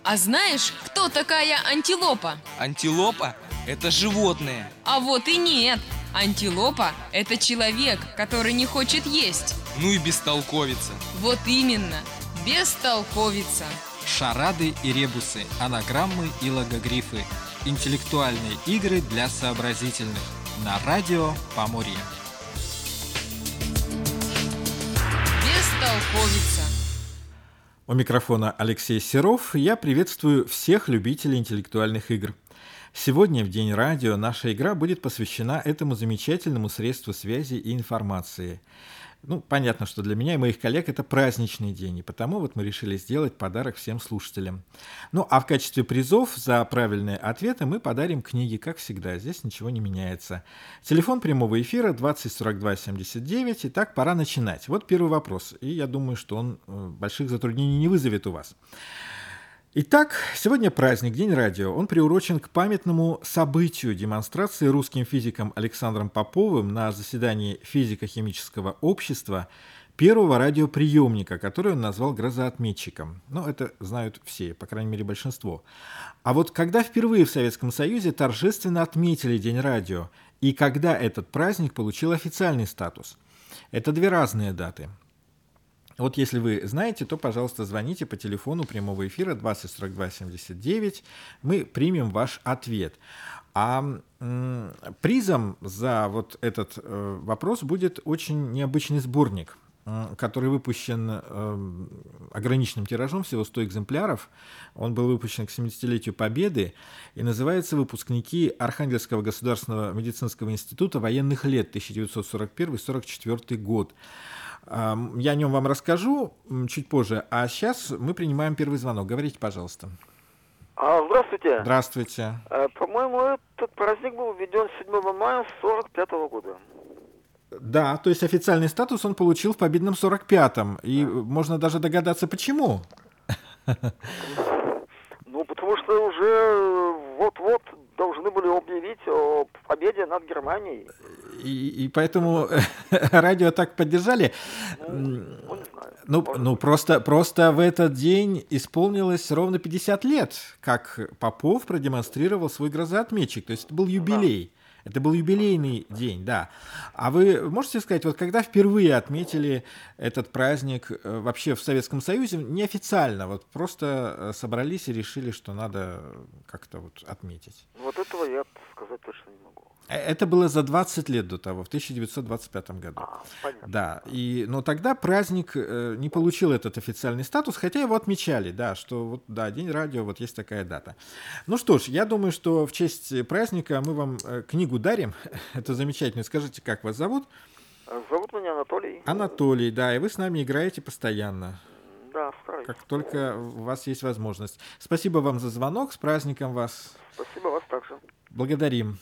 А знаешь, кто такая антилопа? Антилопа – это животное. А вот и нет. Антилопа – это человек, который не хочет есть. Ну и бестолковица. Вот именно, бестолковица. Шарады и ребусы, анаграммы и логогрифы. Интеллектуальные игры для сообразительных. На радио Поморье. Бестолковица. У микрофона Алексей Серов. Я приветствую всех любителей интеллектуальных игр. Сегодня, в День радио, наша игра будет посвящена этому замечательному средству связи и информации. Понятно, что для меня и моих коллег это праздничный день, и потому вот мы решили сделать подарок всем слушателям. А в качестве призов за правильные ответы мы подарим книги, как всегда, здесь ничего не меняется. Телефон прямого эфира 20 42 79, итак, пора начинать. Вот первый вопрос, и я думаю, что он больших затруднений не вызовет у вас. Итак, сегодня праздник, День радио. Он приурочен к памятному событию демонстрации русским физиком Александром Поповым на заседании физико-химического общества первого радиоприемника, который он назвал грозоотметчиком. Это знают все, по крайней мере, большинство. А вот когда впервые в Советском Союзе торжественно отметили День радио, и когда этот праздник получил официальный статус? Это две разные даты. Вот если вы знаете, то, пожалуйста, звоните по телефону прямого эфира 20 42 79. Мы примем ваш ответ. А призом за вот этот вопрос будет очень необычный сборник, который выпущен ограниченным тиражом, всего 100 экземпляров. Он был выпущен к 70-летию Победы и называется «Выпускники Архангельского государственного медицинского института военных лет 1941-1944 год». Я о нем вам расскажу чуть позже, а сейчас мы принимаем первый звонок. Говорите, пожалуйста. Здравствуйте. Здравствуйте. По-моему, этот праздник был введен 7 мая 1945 года. Да, то есть официальный статус он получил в победном 45-м. И можно даже догадаться, почему. Потому что уже вот-вот должны были объявить о победе над Германией. И поэтому радио так поддержали. Не знаю. Просто в этот день исполнилось ровно 50 лет, как Попов продемонстрировал свой грозоотметчик. То есть это был юбилей. Это был юбилейный день, да. А вы можете сказать, вот когда впервые отметили этот праздник вообще в Советском Союзе, неофициально, вот просто собрались и решили, что надо как-то вот отметить? Вот этого я сказать точно не могу. Это было за 20 лет до того, в 1925 году. Понятно. Да, но тогда праздник не получил этот официальный статус, хотя его отмечали, да, что вот, да, День радио, вот есть такая дата. Ну что ж, я думаю, что в честь праздника мы вам книгу дарим. Это замечательно. Скажите, как вас зовут? Зовут меня Анатолий. Анатолий, да, и вы с нами играете постоянно. Да, стараюсь. Как только у вас есть возможность. Спасибо вам за звонок, с праздником вас. Спасибо, вас также. Благодарим.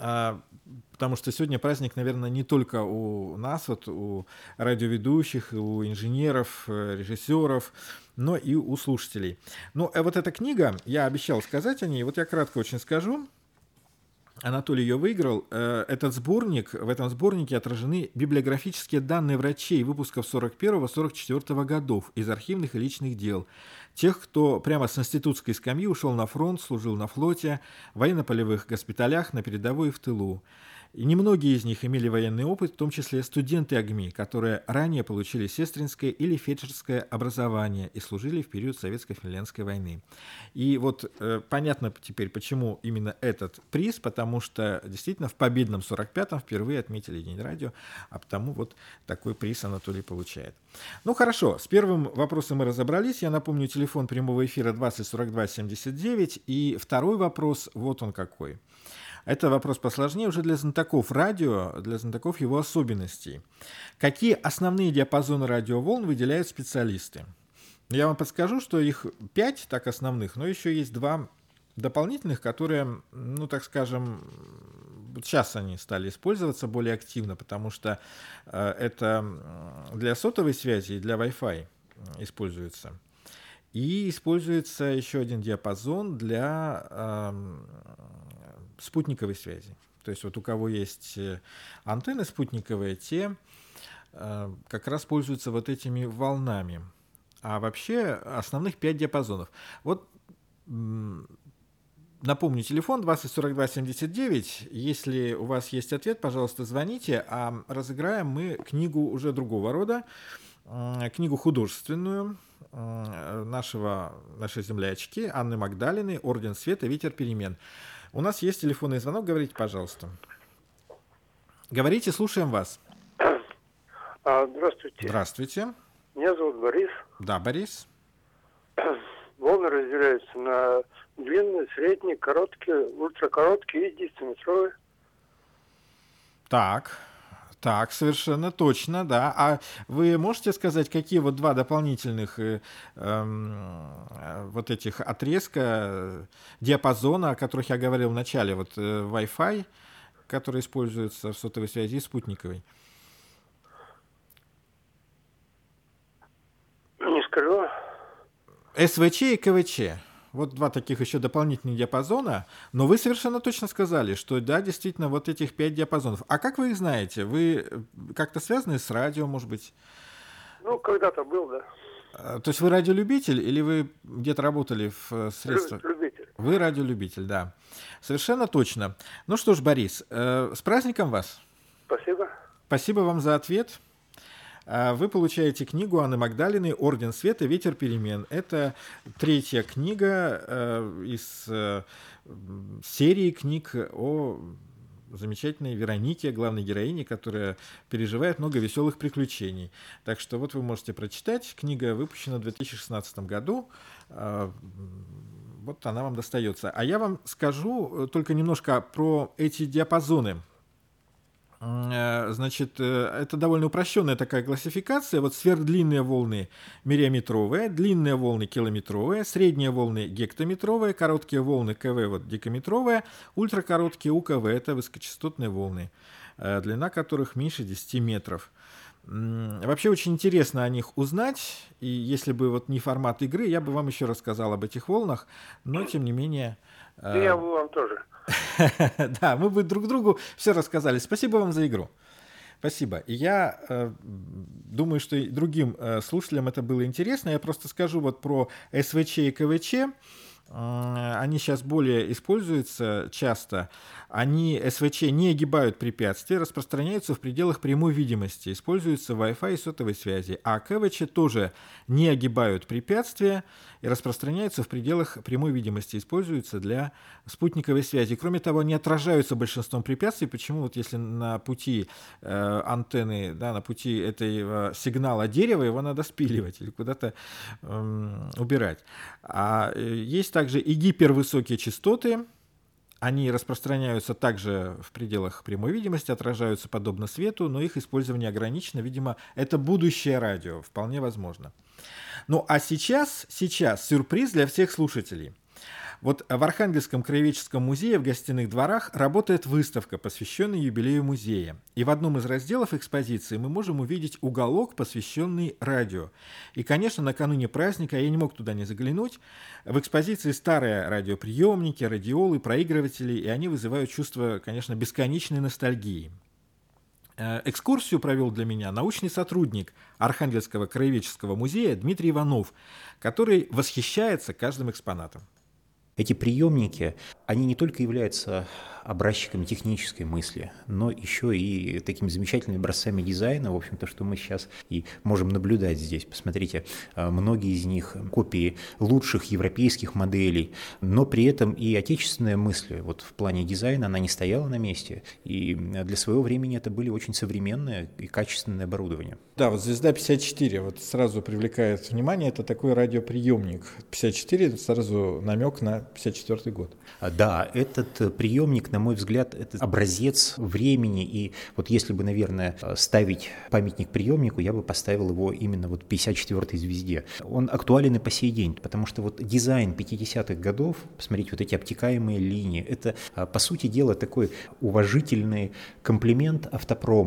Потому что сегодня праздник, наверное, не только у нас, вот у радиоведущих, у инженеров, режиссеров, но и у слушателей. Вот эта книга, я обещал сказать о ней, вот я кратко очень скажу. Анатолий ее выиграл. Этот сборник, в этом сборнике отражены библиографические данные врачей выпусков 41-44 годов из архивных и личных дел. Тех, кто прямо с институтской скамьи ушел на фронт, служил на флоте, в военно-полевых госпиталях, на передовой и в тылу. И немногие из них имели военный опыт, в том числе студенты АГМИ, которые ранее получили сестринское или фельдшерское образование и служили в период Советско-финляндской войны. И вот понятно теперь, почему именно этот приз, потому что действительно в победном 45-м впервые отметили День радио, а потому вот такой приз Анатолий получает. Хорошо, с первым вопросом мы разобрались. Я напомню, телефон прямого эфира 20 42 79. И второй вопрос, вот он какой. Это вопрос посложнее уже для знатоков радио, для знатоков его особенностей. Какие основные диапазоны радиоволн выделяют специалисты? Я вам подскажу, что их 5 так основных, но еще есть 2 дополнительных, которые, так скажем, сейчас они стали использоваться более активно, потому что это для сотовой связи и для Wi-Fi используется. И используется еще один диапазон для спутниковой связи. То есть вот у кого есть антенны спутниковые, те как раз пользуются вот этими волнами. А вообще основных 5 диапазонов. Вот Напомню, телефон 2042-79. Если у вас есть ответ, пожалуйста, звоните, а разыграем мы книгу уже другого рода, книгу художественную нашей землячки Анны Магдалины «Орден света. Ветер перемен». У нас есть телефонный звонок, говорите, пожалуйста. Говорите, слушаем вас. Здравствуйте. Здравствуйте. Меня зовут Борис. Да, Борис. Волны разделяются на длинные, средние, короткие, ультракороткие и 10-метровые. Так, совершенно точно, да. А вы можете сказать, какие вот два дополнительных вот этих отрезка, диапазона, о которых я говорил в начале, вот Wi-Fi, который используется в сотовой связи, и спутниковой? Не скажу. СВЧ и КВЧ. Вот два таких еще дополнительных диапазона. Но вы совершенно точно сказали, что да, действительно, вот этих 5 диапазонов. А как вы их знаете? Вы как-то связаны с радио, может быть? Ну, когда-то был, да. То есть вы радиолюбитель или вы где-то работали в средствах? Любитель. Вы радиолюбитель, да. Совершенно точно. Ну что ж, Борис, с праздником вас. Спасибо. Спасибо вам за ответ. Вы получаете книгу Анны Магдалины «Орден света. Ветер перемен». Это 3-я книга из серии книг о замечательной Веронике, главной героине, которая переживает много веселых приключений. Так что вот вы можете прочитать. Книга выпущена в 2016 году. Вот она вам достается. А я вам скажу только немножко про эти диапазоны. Значит, это довольно упрощенная такая классификация. Вот сверхдлинные волны миллиметровые, длинные волны километровые, средние волны гектометровые, короткие волны КВ вот декаметровые, ультракороткие УКВ — это высокочастотные волны, длина которых меньше 10 метров. Вообще очень интересно о них узнать, и если бы вот не формат игры, я бы вам еще рассказал об этих волнах, но тем не менее... Я бы вам тоже. Да, мы бы друг другу все рассказали. Спасибо вам за игру. Спасибо. И я думаю, что и другим слушателям это было интересно. Я просто скажу вот про СВЧ и КВЧ. Они сейчас более используются часто. Они, СВЧ, не огибают препятствия, распространяются в пределах прямой видимости, используются в Wi-Fi и сотовой связи. А КВЧ тоже не огибают препятствия и распространяются в пределах прямой видимости, используются для спутниковой связи. Кроме того, они отражаются большинством препятствий. Почему? Вот если на пути антенны, да, на пути этого сигнала дерева, его надо спиливать или куда-то убирать. А есть также и гипервысокие частоты. Они распространяются также в пределах прямой видимости, отражаются подобно свету, но их использование ограничено. Видимо, это будущее радио, вполне возможно. Ну а сейчас сюрприз для всех слушателей. Вот в Архангельском краеведческом музее в гостиных дворах работает выставка, посвященная юбилею музея. И в одном из разделов экспозиции мы можем увидеть уголок, посвященный радио. И, конечно, накануне праздника, я не мог туда не заглянуть, в экспозиции старые радиоприемники, радиолы, проигрыватели, и они вызывают чувство, конечно, бесконечной ностальгии. Экскурсию провел для меня научный сотрудник Архангельского краеведческого музея Дмитрий Иванов, который восхищается каждым экспонатом. Эти приемники, они не только являются образчиками технической мысли, но еще и такими замечательными образцами дизайна, в общем-то, что мы сейчас и можем наблюдать здесь. Посмотрите, многие из них копии лучших европейских моделей, но при этом и отечественная мысль вот в плане дизайна, она не стояла на месте, и для своего времени это были очень современное и качественное оборудование. Да, вот «Звезда 54» вот сразу привлекает внимание, это такой радиоприемник. 54 — сразу намек на 54 год. Да, этот приемник, на мой взгляд, это образец времени, и вот если бы, наверное, ставить памятник приемнику, я бы поставил его именно вот 54-й звезде. Он актуален и по сей день, потому что вот дизайн 50-х годов, посмотрите, вот эти обтекаемые линии, это, по сути дела, такой уважительный комплимент автопрому.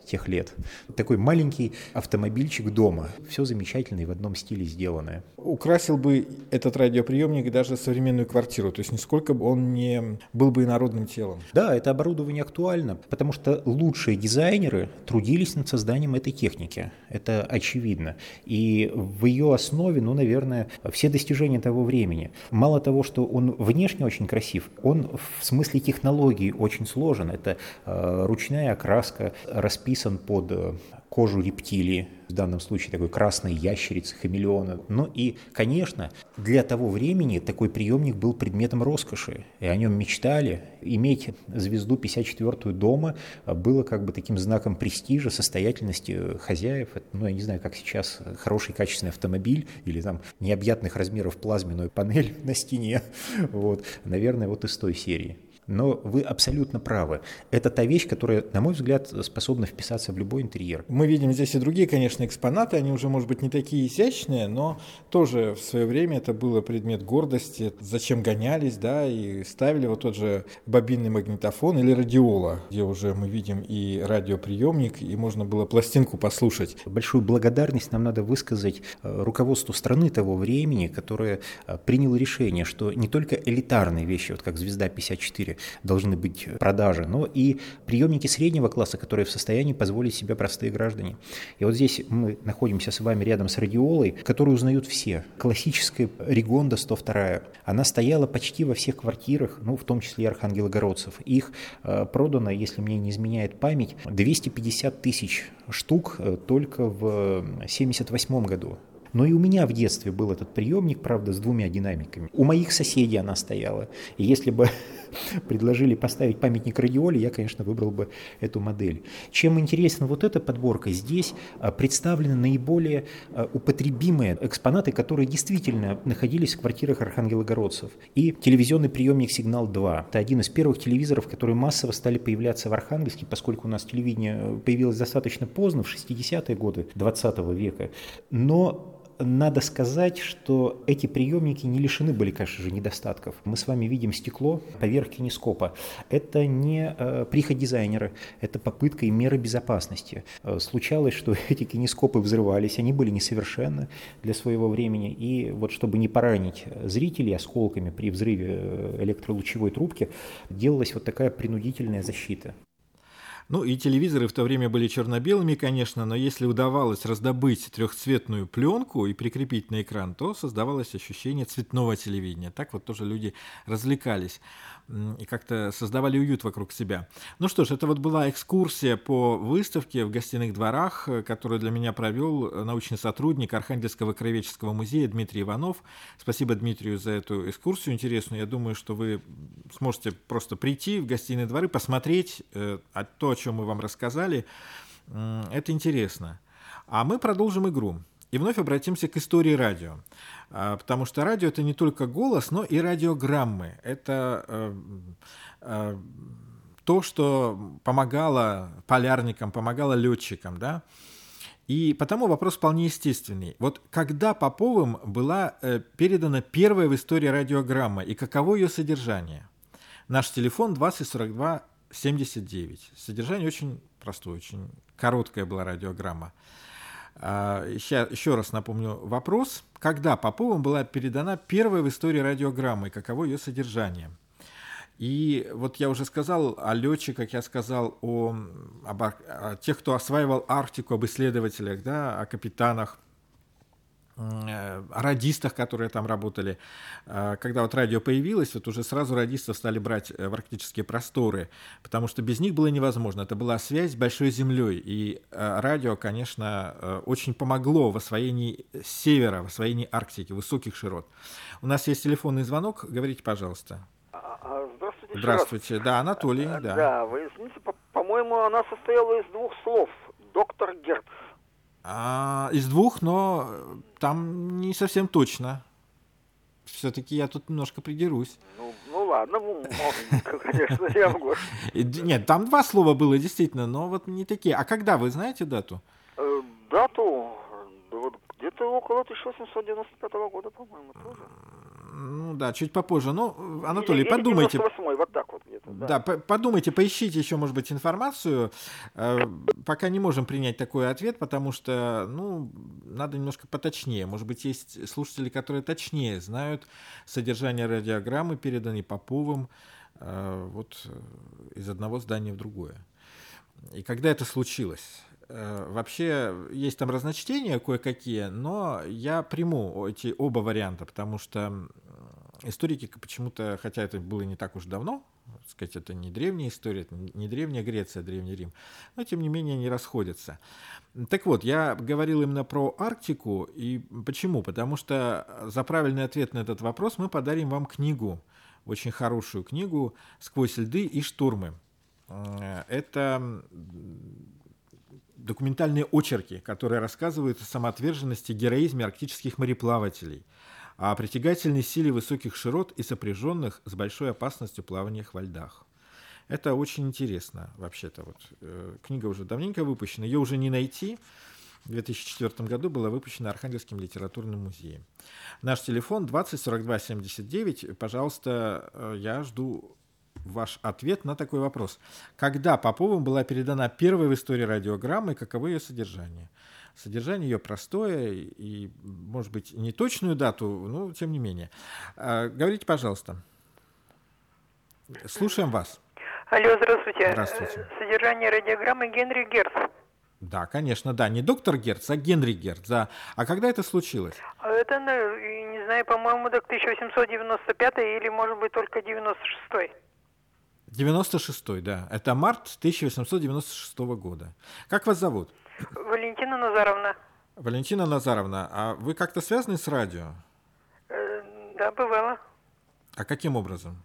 тех лет. Такой маленький автомобильчик дома. Все замечательно и в одном стиле сделанное. Украсил бы этот радиоприемник даже современную квартиру, то есть нисколько бы он не был бы инородным телом. Да, это оборудование актуально, потому что лучшие дизайнеры трудились над созданием этой техники. Это очевидно. И в ее основе, наверное, все достижения того времени. Мало того, что он внешне очень красив, он в смысле технологии очень сложен. Это ручная окраска, расписан под кожу рептилии, в данном случае такой красной ящерицы, хамелеона. Ну и, конечно, для того времени такой приемник был предметом роскоши, и о нем мечтали. Иметь звезду 54-ю дома было как бы таким знаком престижа, состоятельности хозяев. Я не знаю, как сейчас хороший качественный автомобиль или там необъятных размеров плазменную панель на стене. Вот. Наверное, вот из той серии. Но вы абсолютно правы. Это та вещь, которая, на мой взгляд, способна вписаться в любой интерьер. Мы видим здесь и другие, конечно, экспонаты. Они уже, может быть, не такие изящные, но тоже в свое время это было предмет гордости. Зачем гонялись, да, и ставили вот тот же бобинный магнитофон или радиола, где уже мы видим и радиоприемник, и можно было пластинку послушать. Большую благодарность нам надо высказать руководству страны того времени, которое приняло решение, что не только элитарные вещи, вот как «Звезда 54», должны быть в продаже, но и приемники среднего класса, которые в состоянии позволить себе простые граждане. И вот здесь мы находимся с вами рядом с радиолой, которую узнают все. Классическая Ригонда 102. Она стояла почти во всех квартирах, в том числе и архангелогородцев. Их продано, если мне не изменяет память, 250 тысяч штук только в 1978 году. Но и у меня в детстве был этот приемник, правда, с 2 динамиками. У моих соседей она стояла. И если бы предложили поставить памятник радиоле, я, конечно, выбрал бы эту модель. Чем интересна вот эта подборка, здесь представлены наиболее употребимые экспонаты, которые действительно находились в квартирах архангелогородцев. И телевизионный приемник «Сигнал-2». Это один из первых телевизоров, которые массово стали появляться в Архангельске, поскольку у нас телевидение появилось достаточно поздно, в 60-е годы 20 века. Но надо сказать, что эти приемники не лишены были, конечно же, недостатков. Мы с вами видим стекло поверх кинескопа. Это не прихоть дизайнера, это попытка и меры безопасности. Случалось, что эти кинескопы взрывались, они были несовершенны для своего времени. И вот чтобы не поранить зрителей осколками при взрыве электролучевой трубки, делалась вот такая принудительная защита. И телевизоры в то время были черно-белыми, конечно, но если удавалось раздобыть трехцветную пленку и прикрепить на экран, то создавалось ощущение цветного телевидения. Так вот тоже люди развлекались и как-то создавали уют вокруг себя. Ну что ж, это вот была экскурсия по выставке в Гостиных дворах, которую для меня провел научный сотрудник Архангельского краеведческого музея Дмитрий Иванов. Спасибо Дмитрию за эту экскурсию интересную. Я думаю, что вы сможете просто прийти в Гостиные дворы, посмотреть то, о чем мы вам рассказали. Это интересно. А мы продолжим игру. И вновь обратимся к истории радио. Потому что радио — это не только голос, но и радиограммы. Это то, что помогало полярникам, помогало летчикам, да? И потому вопрос вполне естественный. Вот когда Поповым была передана первая в истории радиограмма и каково ее содержание? Наш телефон 20 42 79. Содержание очень простое, очень короткая была радиограмма. Еще раз напомню вопрос. Когда Поповым была передана первая в истории радиограмма и каково ее содержание? И вот я уже сказал о летчиках, я сказал о тех, кто осваивал Арктику, об исследователях, да, о капитанах, о радистах, которые там работали. Когда вот радио появилось, вот уже сразу радистов стали брать в арктические просторы, потому что без них было невозможно. Это была связь с Большой Землей. И радио, конечно, очень помогло в освоении севера, в освоении Арктики, высоких широт. У нас есть телефонный звонок. Говорите, пожалуйста. Здравствуйте. Здравствуйте. Да, Анатолий. Да. Да, вы извините, по-моему, она состояла из 2 слов. Доктор Герц. Из 2, но там не совсем точно. Все-таки я тут немножко придерусь. Ну ладно, конечно, я могу. Нет, там 2 слова было действительно, но вот не такие. А когда, вы знаете дату? Дату? Да вот где-то около 1895 года, по-моему, тоже. Ну да, чуть попозже. Ну, Анатолий, Или подумайте. 98-й, вот так вот где-то. Да, подумайте, поищите еще, может быть, информацию. Пока не можем принять такой ответ, потому что, ну, надо немножко поточнее. Может быть, есть слушатели, которые точнее знают содержание радиограммы, переданной Поповым вот из одного здания в другое. И когда это случилось? Вообще есть там разночтения кое-какие, но я приму эти оба варианта, потому что историки почему-то, хотя это было не так уж давно, так сказать, это не древняя история, это не древняя Греция, а Древний Рим, но тем не менее они расходятся. Так вот, я говорил именно про Арктику, и почему? Потому что за правильный ответ на этот вопрос мы подарим вам книгу, очень хорошую книгу «Сквозь льды и штурмы». Это документальные очерки, которые рассказывают о самоотверженности и героизме арктических мореплавателей, о притягательной силе высоких широт и сопряженных с большой опасностью плаваниях во льдах. Это очень интересно, вообще-то. Вот, книга уже давненько выпущена, ее уже не найти. В 2004 году была выпущена Архангельским литературным музеем. Наш телефон 20 42 79. Пожалуйста, я жду ваш ответ на такой вопрос. Когда Поповым была передана первая в истории радиограмма и каково ее содержание? Содержание ее простое и, может быть, не точную дату, но тем не менее. Говорите, пожалуйста. Слушаем вас. Алло, здравствуйте. Здравствуйте. Содержание радиограммы Генри Герц. Да, конечно, да. Не доктор Герц, а Генри Герц. Да. А когда это случилось? Это, не знаю, по-моему, так 1895 или, может быть, только 96-й. 96-й, да. Это март 1896 года. Как вас зовут? Валентина Назаровна. Валентина Назаровна, а вы как-то связаны с радио? Да, бывало. А каким образом?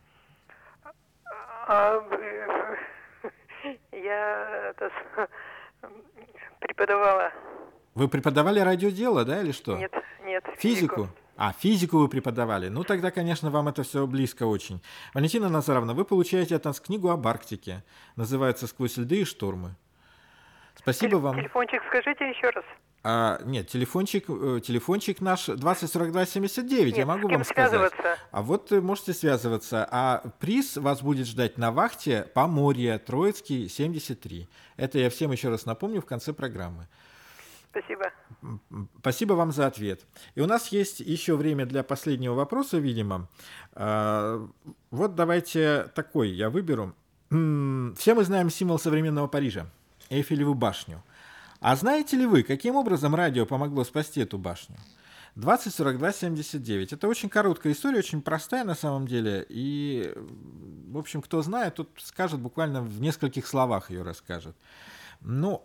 Я преподавала. Вы преподавали радиодело, да, или что? Нет. Физику? Физику вы преподавали. Ну, тогда, конечно, вам это все близко очень. Валентина Назаровна, вы получаете от нас книгу об Арктике. Называется «Сквозь льды и штормы». Спасибо вам. Телефончик скажите еще раз. Нет, телефончик наш 204279, Нет, я могу с кем вам сказать. связываться? А вот можете связываться. А приз вас будет ждать на вахте Поморье, Троицкий, 73. Это я всем еще раз напомню в конце программы. Спасибо. Спасибо вам за ответ. И у нас есть еще время для последнего вопроса, видимо. Вот давайте такой я выберу. Все мы знаем символ современного Парижа – Эйфелеву башню. А знаете ли вы, каким образом радио помогло спасти эту башню? 20 42 79. Это очень короткая история, очень простая на самом деле. И, в общем, кто знает, тот скажет буквально в нескольких словах ее расскажет. Ну,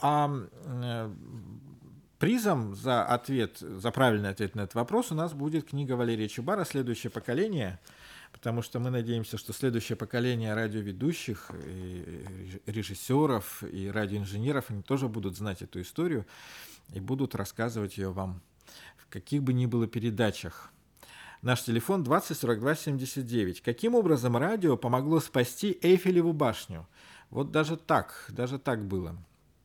призом за ответ, за правильный ответ на этот вопрос у нас будет книга Валерия Чубара «Следующее поколение», потому что мы надеемся, что следующее поколение радиоведущих, и режиссеров и радиоинженеров, они тоже будут знать эту историю и будут рассказывать ее вам в каких бы ни было передачах. Наш телефон 20 42 79. Каким образом радио помогло спасти Эйфелеву башню? Вот даже так было.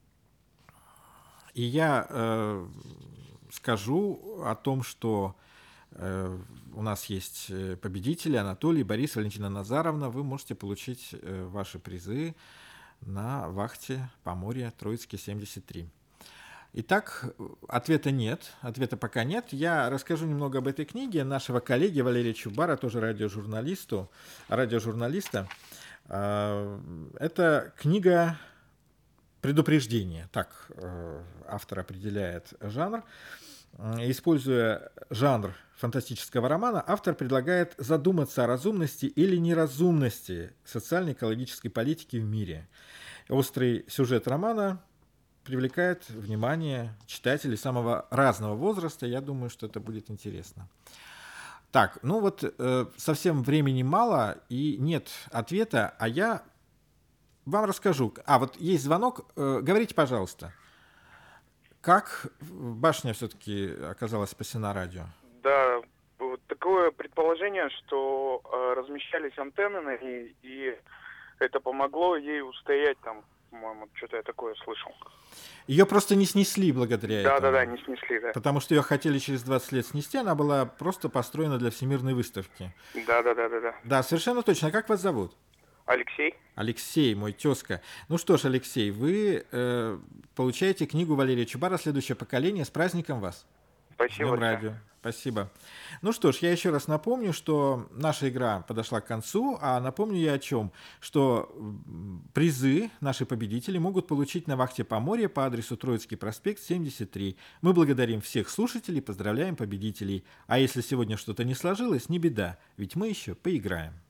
И я скажу о том, что у нас есть победители Анатолий, Борис, Валентина Назаровна. Вы можете получить ваши призы на вахте Поморье, Троицкий, 73. Итак, ответа пока нет. Я расскажу немного об этой книге нашего коллеги Валерия Чубара, тоже радиожурналиста. Это книга «Предупреждение», так автор определяет жанр. Используя жанр фантастического романа, автор предлагает задуматься о разумности или неразумности социально-экологической политики в мире. Острый сюжет романа привлекает внимание читателей самого разного возраста. Я думаю, что это будет интересно. Так, ну вот совсем времени мало и нет ответа, а я вам расскажу. Вот есть звонок. Говорите, пожалуйста. Как башня все-таки оказалась спасена радио? Да, вот такое предположение, что размещались антенны на ней, и это помогло ей устоять там по-моему, что-то я такое слышал. Ее просто не снесли благодаря этому. Да, не снесли, да. Потому что ее хотели через 20 лет снести, она была просто построена для Всемирной выставки. Да. Да, совершенно точно. А как вас зовут? Алексей? Алексей, мой тезка. Ну что ж, Алексей, вы получаете книгу Валерия Чубара «Следующее поколение». С праздником вас! Спасибо. Днем радио. Спасибо. Ну что ж, я еще раз напомню, что наша игра подошла к концу, а напомню я о чем, что призы наши победители могут получить на вахте Поморья по адресу Троицкий проспект, 73. Мы благодарим всех слушателей, поздравляем победителей. А если сегодня что-то не сложилось, не беда, ведь мы еще поиграем.